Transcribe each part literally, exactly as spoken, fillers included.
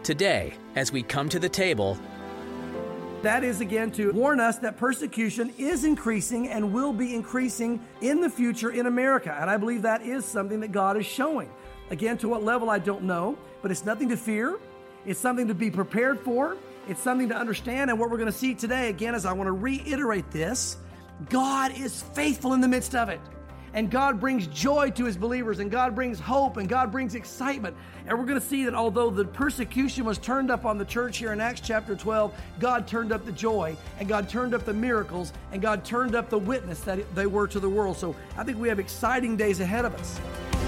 Today, as we come to the table, that is, again, to warn us that persecution is increasing and will be increasing in the future in America. And I believe that is something that God is showing. Again, to what level, I don't know, but it's nothing to fear. It's something to be prepared for. It's something to understand. And what we're going to see today, again, is I want to reiterate this. God is faithful in the midst of it. And God brings joy to His believers, and God brings hope, and God brings excitement. And we're going to see that although the persecution was turned up on the church here in Acts chapter twelve, God turned up the joy, and God turned up the miracles, and God turned up the witness that they were to the world. So I think we have exciting days ahead of us.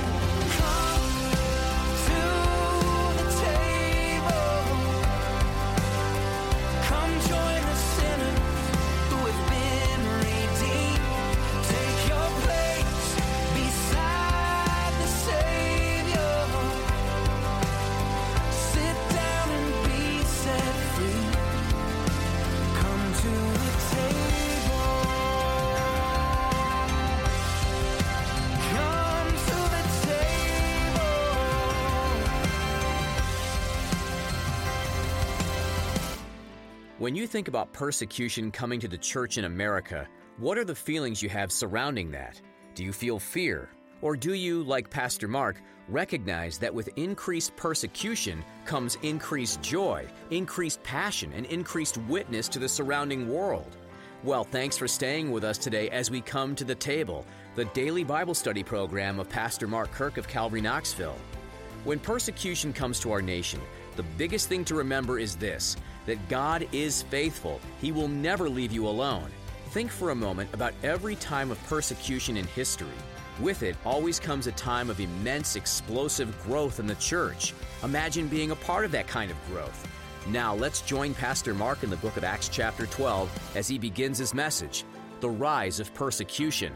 When you think about persecution coming to the church in America, what are the feelings you have surrounding that? Do you feel fear? Or do you, like Pastor Mark, recognize that with increased persecution comes increased joy, increased passion, and increased witness to the surrounding world? Well, thanks for staying with us today as we come to the table, the daily Bible study program of Pastor Mark Kirk of Calvary Knoxville. When persecution comes to our nation, the biggest thing to remember is this, that God is faithful. He will never leave you alone. Think for a moment about every time of persecution in history. With it always comes a time of immense, explosive growth in the church. Imagine being a part of that kind of growth. Now let's join Pastor Mark in the book of Acts chapter twelve as he begins his message, The Rise of Persecution.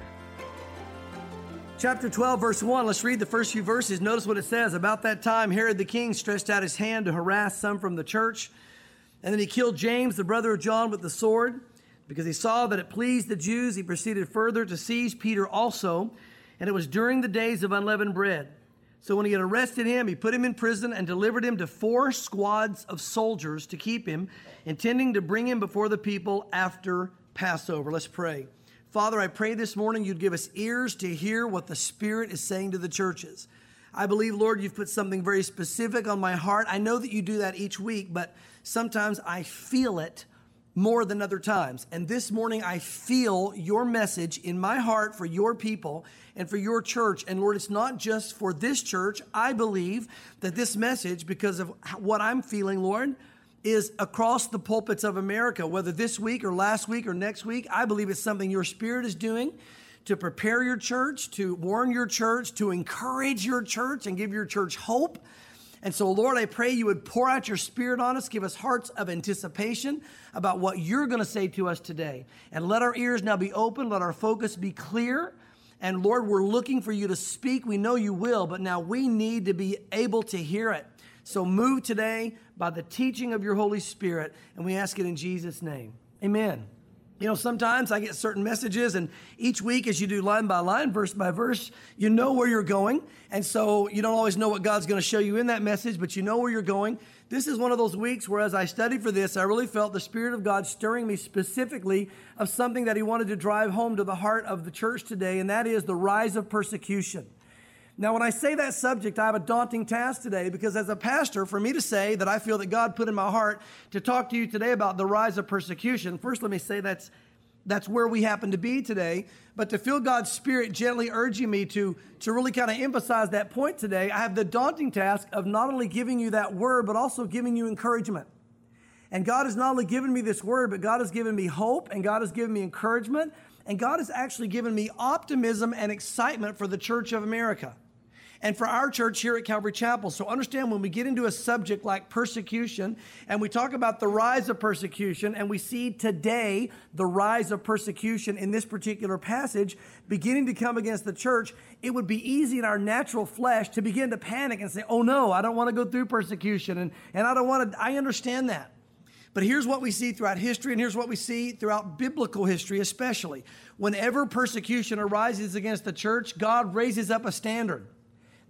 Chapter twelve, verse one, let's read the first few verses. Notice what it says. About that time, Herod the king stretched out his hand to harass some from the church. And then he killed James, the brother of John, with the sword. Because he saw that it pleased the Jews, he proceeded further to seize Peter also. And it was during the days of unleavened bread. So when he had arrested him, he put him in prison and delivered him to four squads of soldiers to keep him, intending to bring him before the people after Passover. Let's pray. Father, I pray this morning you'd give us ears to hear what the Spirit is saying to the churches. I believe, Lord, you've put something very specific on my heart. I know that you do that each week, but sometimes I feel it more than other times. And this morning, I feel your message in my heart for your people and for your church. And Lord, it's not just for this church. I believe that this message, because of what I'm feeling, Lord, is across the pulpits of America, whether this week or last week or next week. I believe it's something your Spirit is doing to prepare your church, to warn your church, to encourage your church and give your church hope. And so, Lord, I pray you would pour out your Spirit on us, give us hearts of anticipation about what you're going to say to us today. And let our ears now be open, let our focus be clear. And Lord, we're looking for you to speak. We know you will, but now we need to be able to hear it. So move today by the teaching of your Holy Spirit, and we ask it in Jesus' name. Amen. You know, sometimes I get certain messages, and each week as you do line by line, verse by verse, you know where you're going. And so you don't always know what God's going to show you in that message, but you know where you're going. This is one of those weeks where as I studied for this, I really felt the Spirit of God stirring me specifically of something that he wanted to drive home to the heart of the church today, and that is the rise of persecution. Now, when I say that subject, I have a daunting task today because as a pastor, for me to say that I feel that God put in my heart to talk to you today about the rise of persecution, first let me say that's that's where we happen to be today. But to feel God's Spirit gently urging me to, to really kind of emphasize that point today, I have the daunting task of not only giving you that word, but also giving you encouragement. And God has not only given me this word, but God has given me hope, and God has given me encouragement, and God has actually given me optimism and excitement for the Church of America and for our church here at Calvary Chapel. So understand, when we get into a subject like persecution and we talk about the rise of persecution, and we see today the rise of persecution in this particular passage beginning to come against the church, it would be easy in our natural flesh to begin to panic and say, oh no, I don't want to go through persecution, and, and I don't want to, I understand that. But here's what we see throughout history, and here's what we see throughout biblical history especially. Whenever persecution arises against the church, God raises up a standard.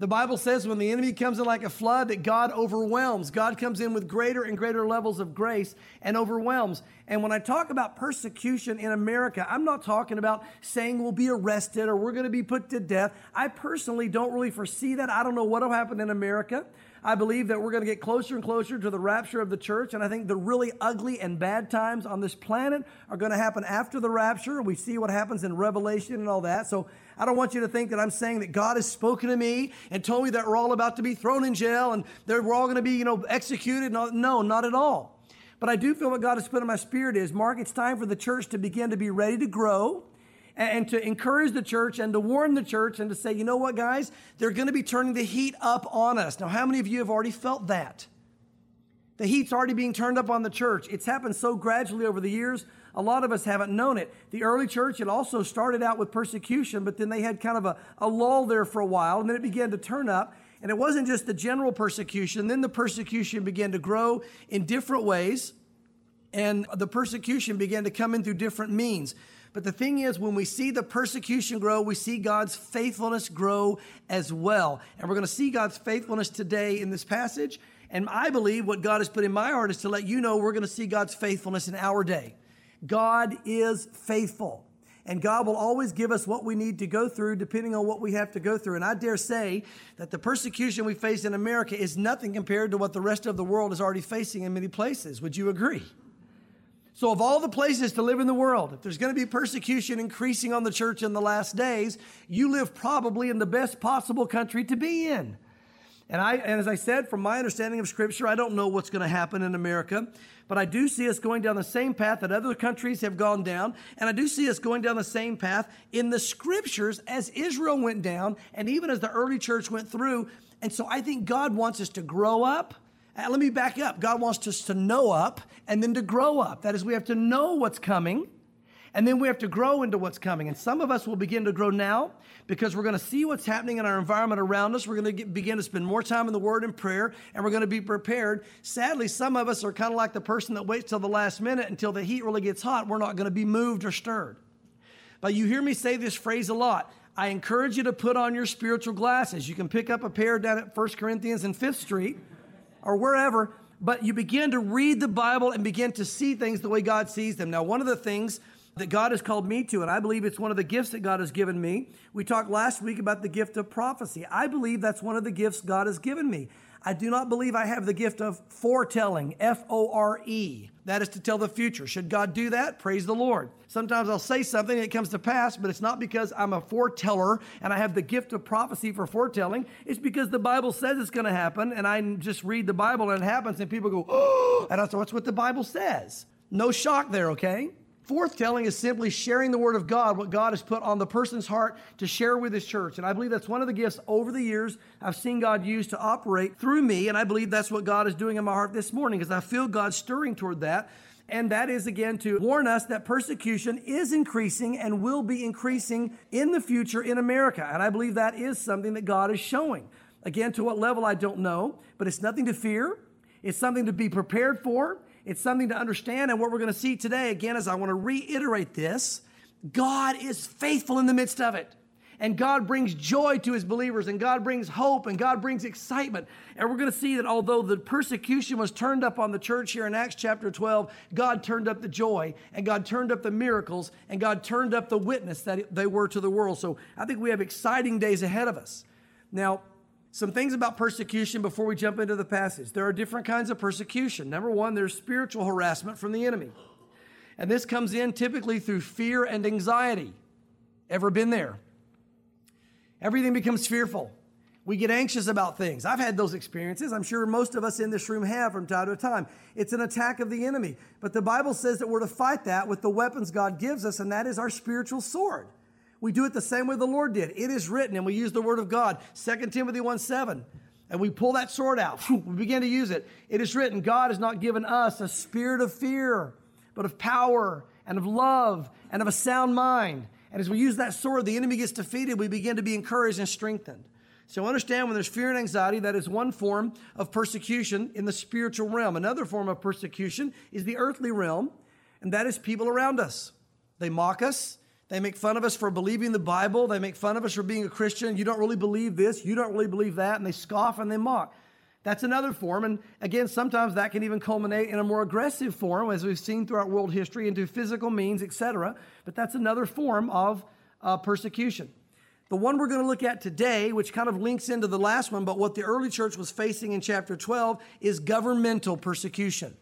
The Bible says when the enemy comes in like a flood, that God overwhelms. God comes in with greater and greater levels of grace and overwhelms. And when I talk about persecution in America, I'm not talking about saying we'll be arrested or we're going to be put to death. I personally don't really foresee that. I don't know what will happen in America. I believe that we're going to get closer and closer to the rapture of the church, and I think the really ugly and bad times on this planet are going to happen after the rapture. We see what happens in Revelation and all that. So I don't want you to think that I'm saying that God has spoken to me and told me that we're all about to be thrown in jail and that we're all going to be, you know, executed. No, no, not at all. But I do feel what God has put in my spirit is, Mark, it's time for the church to begin to be ready to grow, and to encourage the church and to warn the church and to say, you know what, guys, they're going to be turning the heat up on us. Now, how many of you have already felt that? The heat's already being turned up on the church. It's happened so gradually over the years, a lot of us haven't known it. The early church, it also started out with persecution, but then they had kind of a, a lull there for a while, and then it began to turn up. And it wasn't just the general persecution. Then the persecution began to grow in different ways, and the persecution began to come in through different means. But the thing is, when we see the persecution grow, we see God's faithfulness grow as well. And we're going to see God's faithfulness today in this passage. And I believe what God has put in my heart is to let you know we're going to see God's faithfulness in our day. God is faithful. And God will always give us what we need to go through depending on what we have to go through. And I dare say that the persecution we face in America is nothing compared to what the rest of the world is already facing in many places. Would you agree? So of all the places to live in the world, if there's going to be persecution increasing on the church in the last days, you live probably in the best possible country to be in. And I, and as I said, from my understanding of Scripture, I don't know what's going to happen in America, but I do see us going down the same path that other countries have gone down, and I do see us going down the same path in the Scriptures as Israel went down, and even as the early church went through. And so I think God wants us to grow up. Uh, let me back up. God wants us to know up and then to grow up. That is, we have to know what's coming, and then we have to grow into what's coming. And some of us will begin to grow now because we're going to see what's happening in our environment around us. We're going to get, begin to spend more time in the Word and prayer, and we're going to be prepared. Sadly, some of us are kind of like the person that waits till the last minute until the heat really gets hot. We're not going to be moved or stirred. But you hear me say this phrase a lot. I encourage you to put on your spiritual glasses. You can pick up a pair down at First Corinthians and Fifth Street or wherever, but you begin to read the Bible and begin to see things the way God sees them. Now, one of the things that God has called me to, and I believe it's one of the gifts that God has given me. We talked last week about the gift of prophecy. I believe that's one of the gifts God has given me. I do not believe I have the gift of foretelling, F O R E. That is to tell the future. Should God do that? Praise the Lord. Sometimes I'll say something and it comes to pass, but it's not because I'm a foreteller and I have the gift of prophecy for foretelling. It's because the Bible says it's going to happen, and I just read the Bible and it happens, and people go, oh, and that's what the Bible says. No shock there, okay? Foretelling is simply sharing the Word of God, what God has put on the person's heart to share with His church. And I believe that's one of the gifts over the years I've seen God use to operate through me. And I believe that's what God is doing in my heart this morning, because I feel God stirring toward that. And that is, again, to warn us that persecution is increasing and will be increasing in the future in America. And I believe that is something that God is showing. Again, to what level, I don't know, but it's nothing to fear. It's something to be prepared for. It's something to understand. And what we're going to see today, again, is I want to reiterate this. God is faithful in the midst of it. And God brings joy to His believers, and God brings hope, and God brings excitement. And we're going to see that although the persecution was turned up on the church here in Acts chapter twelve, God turned up the joy, and God turned up the miracles, and God turned up the witness that they were to the world. So I think we have exciting days ahead of us. Now, some things about persecution before we jump into the passage. There are different kinds of persecution. Number one, there's spiritual harassment from the enemy. And this comes in typically through fear and anxiety. Ever been there? Everything becomes fearful. We get anxious about things. I've had those experiences. I'm sure most of us in this room have from time to time. It's an attack of the enemy. But the Bible says that we're to fight that with the weapons God gives us, and that is our spiritual sword. We do it the same way the Lord did. It is written, and we use the Word of God, Second Timothy one seven, and we pull that sword out. We begin to use it. It is written, God has not given us a spirit of fear, but of power and of love and of a sound mind. And as we use that sword, the enemy gets defeated. We begin to be encouraged and strengthened. So understand, when there's fear and anxiety, that is one form of persecution in the spiritual realm. Another form of persecution is the earthly realm, and that is people around us. They mock us. They make fun of us for believing the Bible. They make fun of us for being a Christian. You don't really believe this. You don't really believe that. And they scoff and they mock. That's another form. And again, sometimes that can even culminate in a more aggressive form, as we've seen throughout world history, into physical means, et cetera. But that's another form of uh, persecution. The one we're going to look at today, which kind of links into the last one, but what the early church was facing in chapter twelve, is governmental persecution.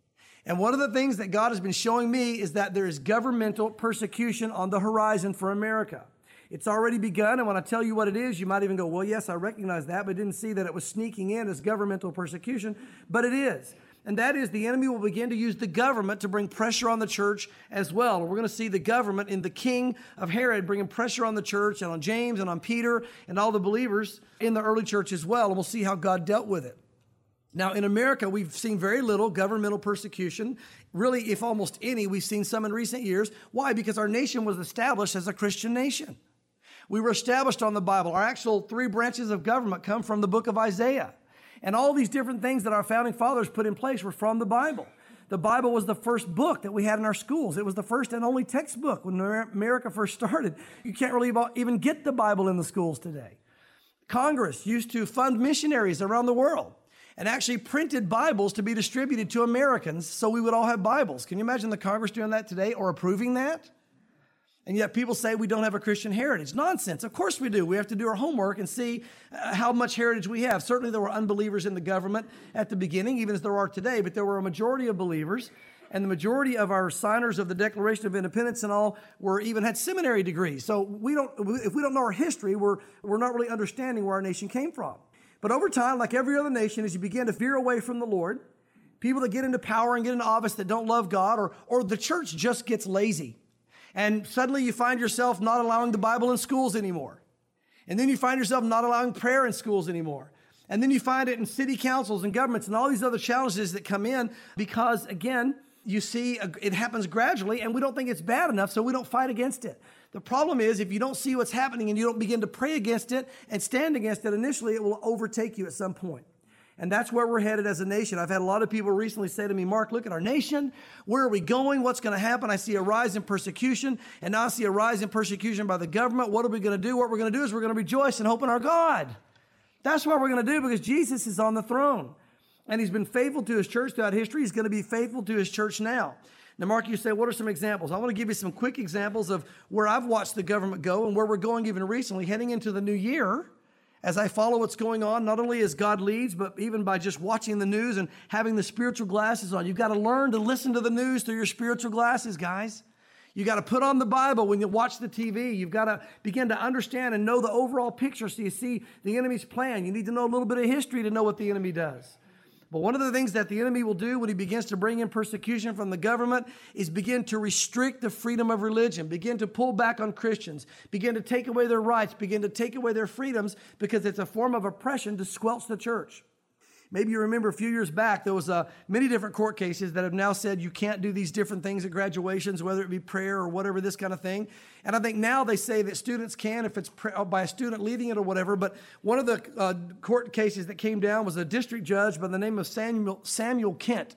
And one of the things that God has been showing me is that there is governmental persecution on the horizon for America. It's already begun, and when I tell you what it is, you might even go, well, yes, I recognize that, but didn't see that it was sneaking in as governmental persecution, but it is. And that is, the enemy will begin to use the government to bring pressure on the church as well. And we're going to see the government in the king of Herod bringing pressure on the church and on James and on Peter and all the believers in the early church as well, and we'll see how God dealt with it. Now, in America, we've seen very little governmental persecution. Really, if almost any, we've seen some in recent years. Why? Because our nation was established as a Christian nation. We were established on the Bible. Our actual three branches of government come from the book of Isaiah. And all these different things that our founding fathers put in place were from the Bible. The Bible was the first book that we had in our schools. It was the first and only textbook when America first started. You can't really even get the Bible in the schools today. Congress used to fund missionaries around the world and actually printed Bibles to be distributed to Americans so we would all have Bibles. Can you imagine the Congress doing that today or approving that? And yet people say we don't have a Christian heritage. Nonsense. Of course we do. We have to do our homework and see uh, how much heritage we have. Certainly there were unbelievers in the government at the beginning, even as there are today, but there were a majority of believers. And the majority of our signers of the Declaration of Independence and all were even had seminary degrees. So we don't, if we don't know our history, we're, we're not really understanding where our nation came from. But over time, like every other nation, as you begin to veer away from the Lord, people that get into power and get into office that don't love God, or, or the church just gets lazy. And suddenly you find yourself not allowing the Bible in schools anymore. And then you find yourself not allowing prayer in schools anymore. And then you find it in city councils and governments and all these other challenges that come in because, again, you see it happens gradually and we don't think it's bad enough, so we don't fight against it. The problem is if you don't see what's happening and you don't begin to pray against it and stand against it initially, it will overtake you at some point. And that's where we're headed as a nation. I've had a lot of people recently say to me, Mark, look at our nation. Where are we going? What's going to happen? I see a rise in persecution, and now I see a rise in persecution by the government. What are we going to do? What we're going to do is we're going to rejoice and hope in our God. That's what we're going to do because Jesus is on the throne. And he's been faithful to his church throughout history. He's going to be faithful to his church now. Now, Mark, you say, what are some examples? I want to give you some quick examples of where I've watched the government go and where we're going even recently, heading into the new year. As I follow what's going on, not only as God leads, but even by just watching the news and having the spiritual glasses on. You've got to learn to listen to the news through your spiritual glasses, guys. You got to put on the Bible when you watch the T V. You've got to begin to understand and know the overall picture so you see the enemy's plan. You need to know a little bit of history to know what the enemy does. But one of the things that the enemy will do when he begins to bring in persecution from the government is begin to restrict the freedom of religion, begin to pull back on Christians, begin to take away their rights, begin to take away their freedoms because it's a form of oppression to squelch the church. Maybe you remember a few years back, there was uh, many different court cases that have now said you can't do these different things at graduations, whether it be prayer or whatever, this kind of thing. And I think now they say that students can if it's pre- by a student leading it or whatever. But one of the uh, court cases that came down was a district judge by the name of Samuel, Samuel Kent,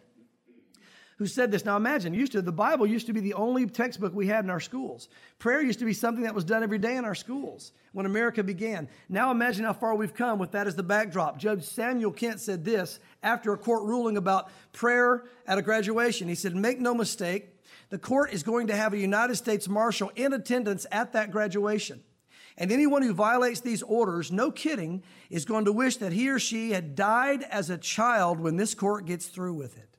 who said this. Now imagine, used to the Bible used to be the only textbook we had in our schools. Prayer used to be something that was done every day in our schools when America began. Now imagine how far we've come with that as the backdrop. Judge Samuel Kent said this after a court ruling about prayer at a graduation. He said, make no mistake, the court is going to have a United States Marshal in attendance at that graduation. And anyone who violates these orders, no kidding, is going to wish that he or she had died as a child when this court gets through with it.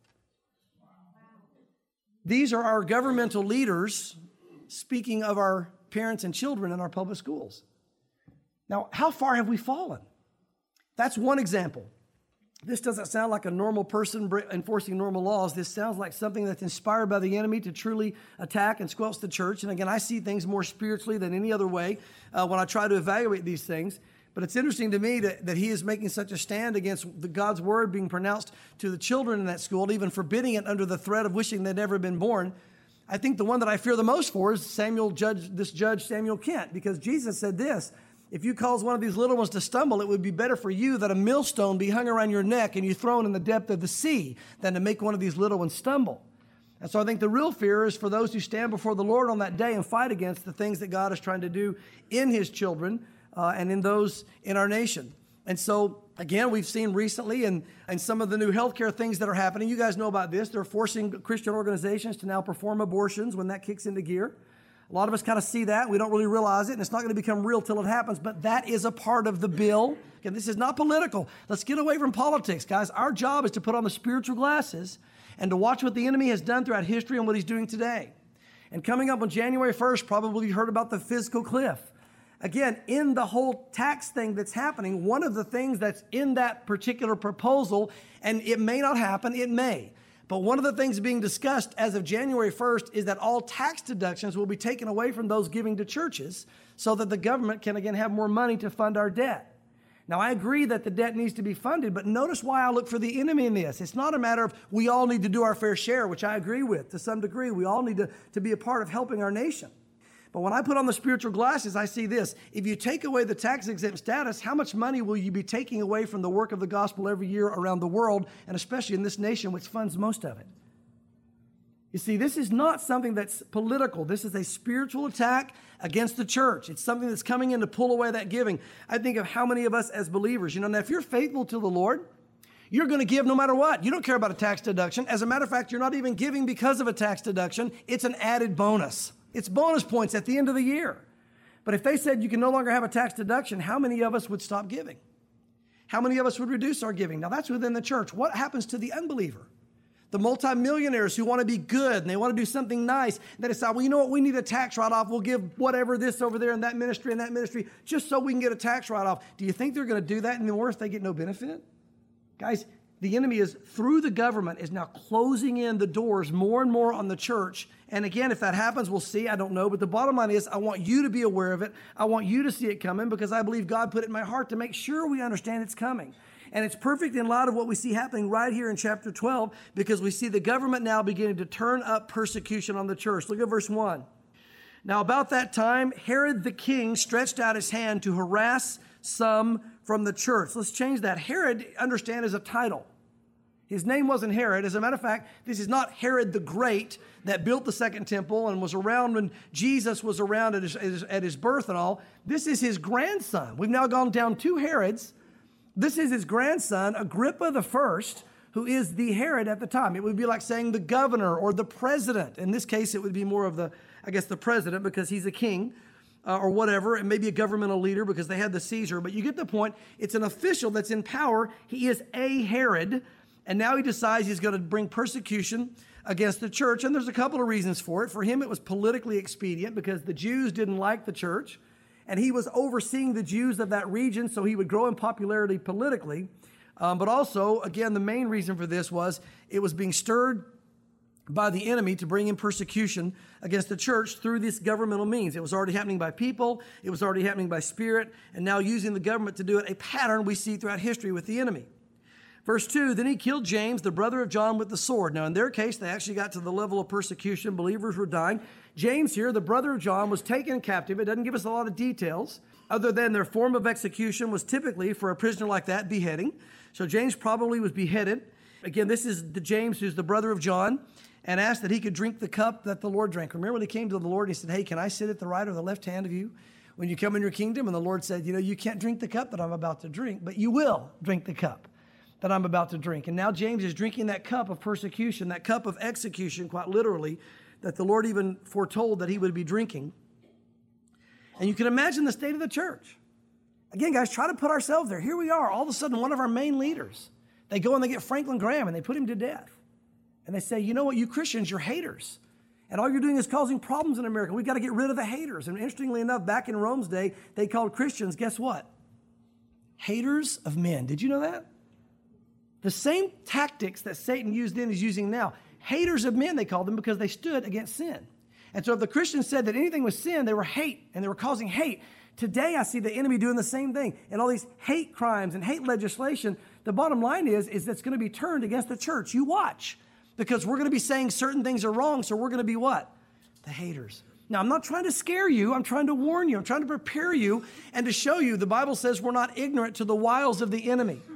These are our governmental leaders speaking of our parents and children in our public schools. Now, how far have we fallen? That's one example. This doesn't sound like a normal person enforcing normal laws. This sounds like something that's inspired by the enemy to truly attack and squelch the church. And again, I see things more spiritually than any other way uh, when I try to evaluate these things. But it's interesting to me that, that he is making such a stand against the God's word being pronounced to the children in that school, even forbidding it under the threat of wishing they'd never been born. I think the one that I fear the most for is Samuel Judge, this judge Samuel Kent, because Jesus said this, if you cause one of these little ones to stumble, it would be better for you that a millstone be hung around your neck and you thrown in the depth of the sea than to make one of these little ones stumble. And so I think the real fear is for those who stand before the Lord on that day and fight against the things that God is trying to do in his children uh, and in those in our nation. And so, again, we've seen recently and, and some of the new healthcare things that are happening. You guys know about this. They're forcing Christian organizations to now perform abortions when that kicks into gear. A lot of us kind of see that. We don't really realize it, and it's not going to become real till it happens, but that is a part of the bill. Again, this is not political. Let's get away from politics, guys. Our job is to put on the spiritual glasses and to watch what the enemy has done throughout history and what he's doing today. And coming up on January first, probably you heard about the fiscal cliff. Again, in the whole tax thing that's happening, one of the things that's in that particular proposal, and it may not happen, it may, but one of the things being discussed as of January first is that all tax deductions will be taken away from those giving to churches so that the government can, again, have more money to fund our debt. Now, I agree that the debt needs to be funded, but notice why I look for the enemy in this. It's not a matter of we all need to do our fair share, which I agree with to some degree. We all need to, to be a part of helping our nation. But when I put on the spiritual glasses, I see this. If you take away the tax-exempt status, how much money will you be taking away from the work of the gospel every year around the world, and especially in this nation, which funds most of it? You see, this is not something that's political. This is a spiritual attack against the church. It's something that's coming in to pull away that giving. I think of how many of us as believers, you know, now if you're faithful to the Lord, you're going to give no matter what. You don't care about a tax deduction. As a matter of fact, you're not even giving because of a tax deduction. It's an added bonus. It's bonus points at the end of the year. But if they said you can no longer have a tax deduction, how many of us would stop giving? How many of us would reduce our giving? Now, that's within the church. What happens to the unbeliever? The multimillionaires who want to be good and they want to do something nice. They decide, well, you know what? We need a tax write-off. We'll give whatever this over there in that ministry and that ministry just so we can get a tax write-off. Do you think they're going to do that anymore if they get no benefit? Guys, the enemy is, through the government, is now closing in the doors more and more on the church. And again, if that happens, we'll see. I don't know. But the bottom line is I want you to be aware of it. I want you to see it coming because I believe God put it in my heart to make sure we understand it's coming. And it's perfect in light of what we see happening right here in chapter twelve because we see the government now beginning to turn up persecution on the church. Look at verse one. Now, about that time, Herod the king stretched out his hand to harass some from the church. Let's change that. Herod, understand, is a title. His name wasn't Herod. As a matter of fact, this is not Herod the Great that built the second temple and was around when Jesus was around at his, at his birth and all. This is his grandson. We've now gone down two Herods. This is his grandson, Agrippa the First, who is the Herod at the time. It would be like saying the governor or the president. In this case, it would be more of the, I guess, the president because he's a king uh, or whatever, and maybe a governmental leader because they had the Caesar. But you get the point. It's an official that's in power. He is a Herod, and now he decides he's going to bring persecution against the church. And there's a couple of reasons for it. For him, it was politically expedient because the Jews didn't like the church. And he was overseeing the Jews of that region, so he would grow in popularity politically. Um, but also, again, the main reason for this was it was being stirred by the enemy to bring in persecution against the church through this governmental means. It was already happening by people. It was already happening by spirit. And now using the government to do it, a pattern we see throughout history with the enemy. Verse two, then he killed James, the brother of John, with the sword. Now, in their case, they actually got to the level of persecution. Believers were dying. James here, the brother of John, was taken captive. It doesn't give us a lot of details other than their form of execution was typically, for a prisoner like that, beheading. So James probably was beheaded. Again, this is the James who's the brother of John and asked that he could drink the cup that the Lord drank. Remember when he came to the Lord, he said, hey, can I sit at the right or the left hand of you when you come in your kingdom? And the Lord said, you know, you can't drink the cup that I'm about to drink, but you will drink the cup that I'm about to drink. And now James is drinking that cup of persecution, that cup of execution, quite literally, that the Lord even foretold that he would be drinking. And you can imagine the state of the church. Again, guys, try to put ourselves there. Here we are, all of a sudden, one of our main leaders. They go and they get Franklin Graham and they put him to death. And they say, you know what, you Christians, you're haters. And all you're doing is causing problems in America. We've got to get rid of the haters. And interestingly enough, back in Rome's day, they called Christians, guess what? Haters of men. Did you know that? The same tactics that Satan used then is using now. Haters of men, they called them, because they stood against sin. And so if the Christians said that anything was sin, they were hate, and they were causing hate. Today, I see the enemy doing the same thing. And all these hate crimes and hate legislation, the bottom line is, is that's going to be turned against the church. You watch. Because we're going to be saying certain things are wrong, so we're going to be what? The haters. Now, I'm not trying to scare you. I'm trying to warn you. I'm trying to prepare you and to show you the Bible says we're not ignorant to the wiles of the enemy.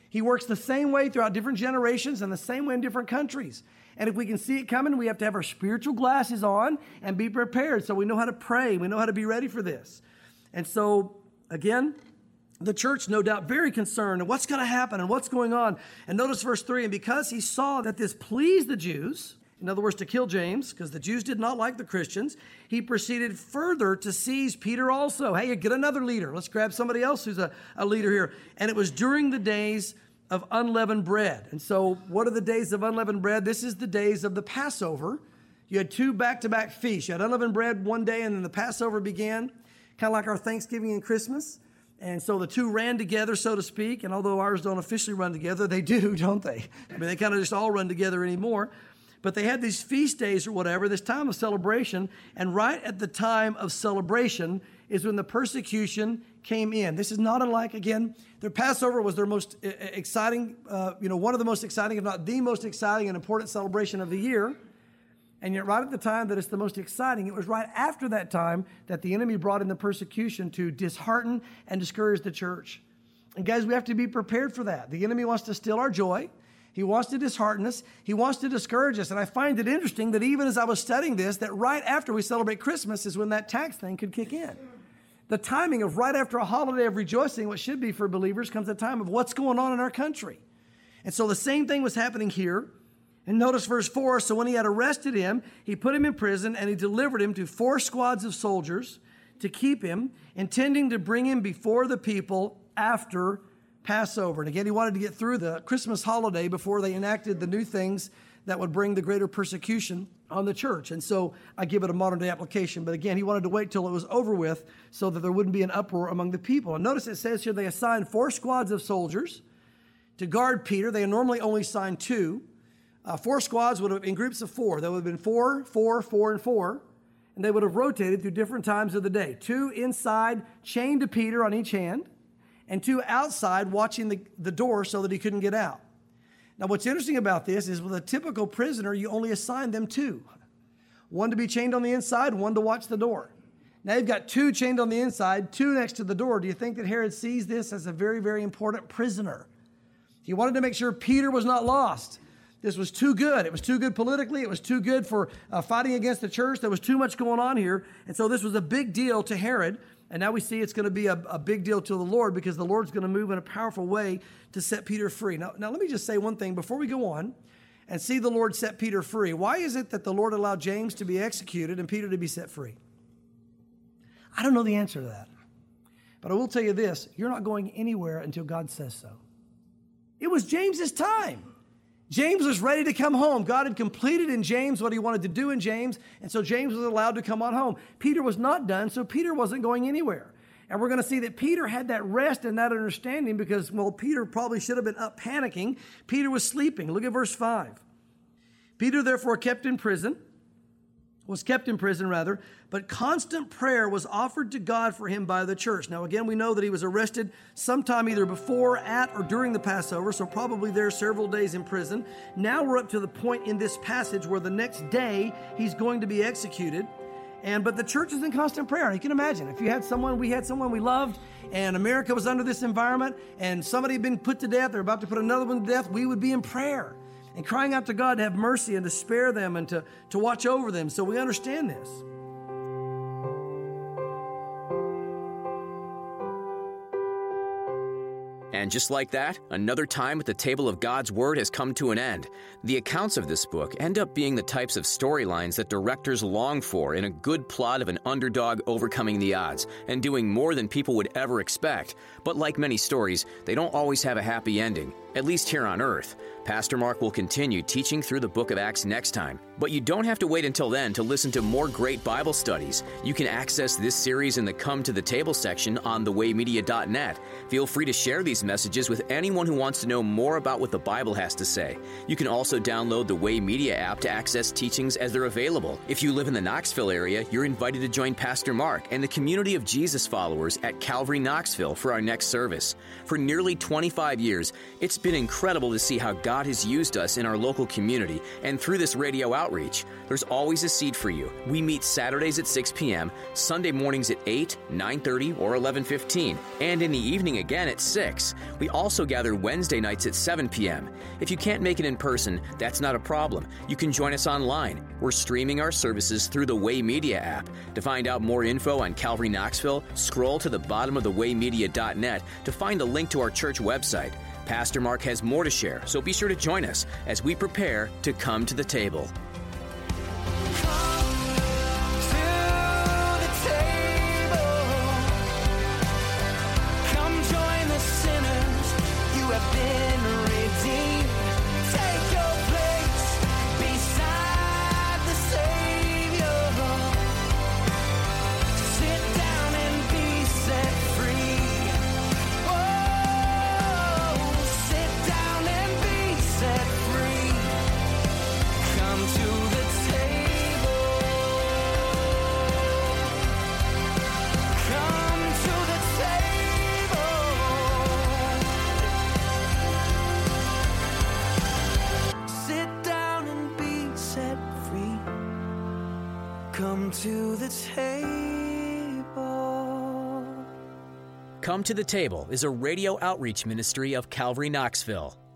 He works the same way throughout different generations and the same way in different countries. And if we can see it coming, we have to have our spiritual glasses on and be prepared so we know how to pray. We know how to be ready for this. And so, again, the church, no doubt, very concerned and what's going to happen and what's going on. And notice verse three, and because he saw that this pleased the Jews, in other words, to kill James, because the Jews did not like the Christians, he proceeded further to seize Peter also. Hey, get another leader. Let's grab somebody else who's a, a leader here. And it was during the days of unleavened bread. And so what are the days of unleavened bread? This is the days of the Passover. You had two back-to-back feasts. You had unleavened bread one day, and then the Passover began, kind of like our Thanksgiving and Christmas. And so the two ran together, so to speak. And although ours don't officially run together, they do, don't they? I mean, they kind of just all run together anymore. But they had these feast days or whatever, this time of celebration. And right at the time of celebration is when the persecution came in. This is not unlike, again, their Passover was their most exciting, uh, you know, one of the most exciting, if not the most exciting and important celebration of the year. And yet right at the time that it's the most exciting, it was right after that time that the enemy brought in the persecution to dishearten and discourage the church. And guys, we have to be prepared for that. The enemy wants to steal our joy. He wants to dishearten us. He wants to discourage us. And I find it interesting that even as I was studying this, that right after we celebrate Christmas is when that tax thing could kick in. The timing of right after a holiday of rejoicing, what should be for believers, comes a time of what's going on in our country. And so the same thing was happening here. And notice verse four, so when he had arrested him, he put him in prison and he delivered him to four squads of soldiers to keep him, intending to bring him before the people after Passover. And again, he wanted to get through the Christmas holiday before they enacted the new things that would bring the greater persecution on the church. And so I give it a modern day application. But again, he wanted to wait till it was over with so that there wouldn't be an uproar among the people. And notice it says here they assigned four squads of soldiers to guard Peter. They normally only assigned two. Uh, four squads would have, in groups of four, there would have been four, four, four, and four. And they would have rotated through different times of the day. Two inside, chained to Peter on each hand, and two outside watching the, the door so that he couldn't get out. Now, what's interesting about this is with a typical prisoner, you only assign them two. One to be chained on the inside, one to watch the door. Now, you've got two chained on the inside, two next to the door. Do you think that Herod sees this as a very, very important prisoner? He wanted to make sure Peter was not lost. This was too good. It was too good politically. It was too good for uh, fighting against the church. There was too much going on here. And so this was a big deal to Herod. And now we see it's going to be a, a big deal to the Lord because the Lord's going to move in a powerful way to set Peter free. Now, now, let me just say one thing before we go on and see the Lord set Peter free. Why is it that the Lord allowed James to be executed and Peter to be set free? I don't know the answer to that. But I will tell you this, you're not going anywhere until God says so. It was James's time. James was ready to come home. God had completed in James what he wanted to do in James, and so James was allowed to come on home. Peter was not done, so Peter wasn't going anywhere. And we're going to see that Peter had that rest and that understanding because, well, Peter probably should have been up panicking. Peter was sleeping. Look at verse five. Peter, therefore, kept in prison, was kept in prison, rather, but constant prayer was offered to God for him by the church. Now, again, we know that he was arrested sometime either before, at, or during the Passover, so probably there several days in prison. Now we're up to the point in this passage where the next day he's going to be executed. And but the church is in constant prayer. You can imagine if you had someone, we had someone we loved, and America was under this environment, and somebody had been put to death, they're about to put another one to death, we would be in prayer and crying out to God to have mercy and to spare them and to, to watch over them. So we understand this. And just like that, another time at the table of God's Word has come to an end. The accounts of this book end up being the types of storylines that directors long for in a good plot of an underdog overcoming the odds and doing more than people would ever expect. But like many stories, they don't always have a happy ending, at least here on Earth. Pastor Mark will continue teaching through the book of Acts next time. But you don't have to wait until then to listen to more great Bible studies. You can access this series in the Come to the Table section on the way media dot net. Feel free to share these messages with anyone who wants to know more about what the Bible has to say. You can also download the Way Media app to access teachings as they're available. If you live in the Knoxville area, you're invited to join Pastor Mark and the community of Jesus followers at Calvary Knoxville for our next service. For nearly twenty-five years, it's been been incredible to see how God has used us in our local community and through this radio outreach. There's always a seed for you. We meet Saturdays at six p.m., Sunday mornings at eight, nine thirty, or eleven fifteen, and in the evening again at six. We also gather Wednesday nights at seven p.m. If you can't make it in person, that's not a problem. You can join us online. We're streaming our services through the Way Media app. To find out more info on Calvary Knoxville, scroll to the bottom of the way media dot net to find a link to our church website. Pastor Mark has more to share, so be sure to join us as we prepare to come to the table. Come to the table. Come to the Table is a radio outreach ministry of Calvary Knoxville.